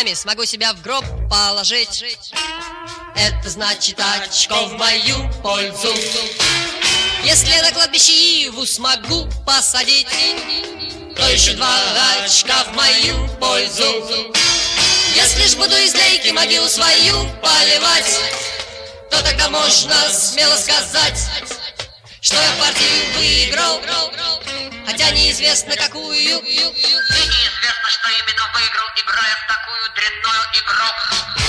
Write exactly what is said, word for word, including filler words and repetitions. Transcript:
очками смогу себя в гроб положить. Это значит очко в мою пользу. Если на кладбище иву смогу посадить, то еще два очка в мою пользу. Если ж буду из лейки могилу свою поливать, то тогда можно смело сказать, что я партию выиграл, хотя неизвестно какую. Мне неизвестно, что именно выиграл, играя в такую дрянную игру.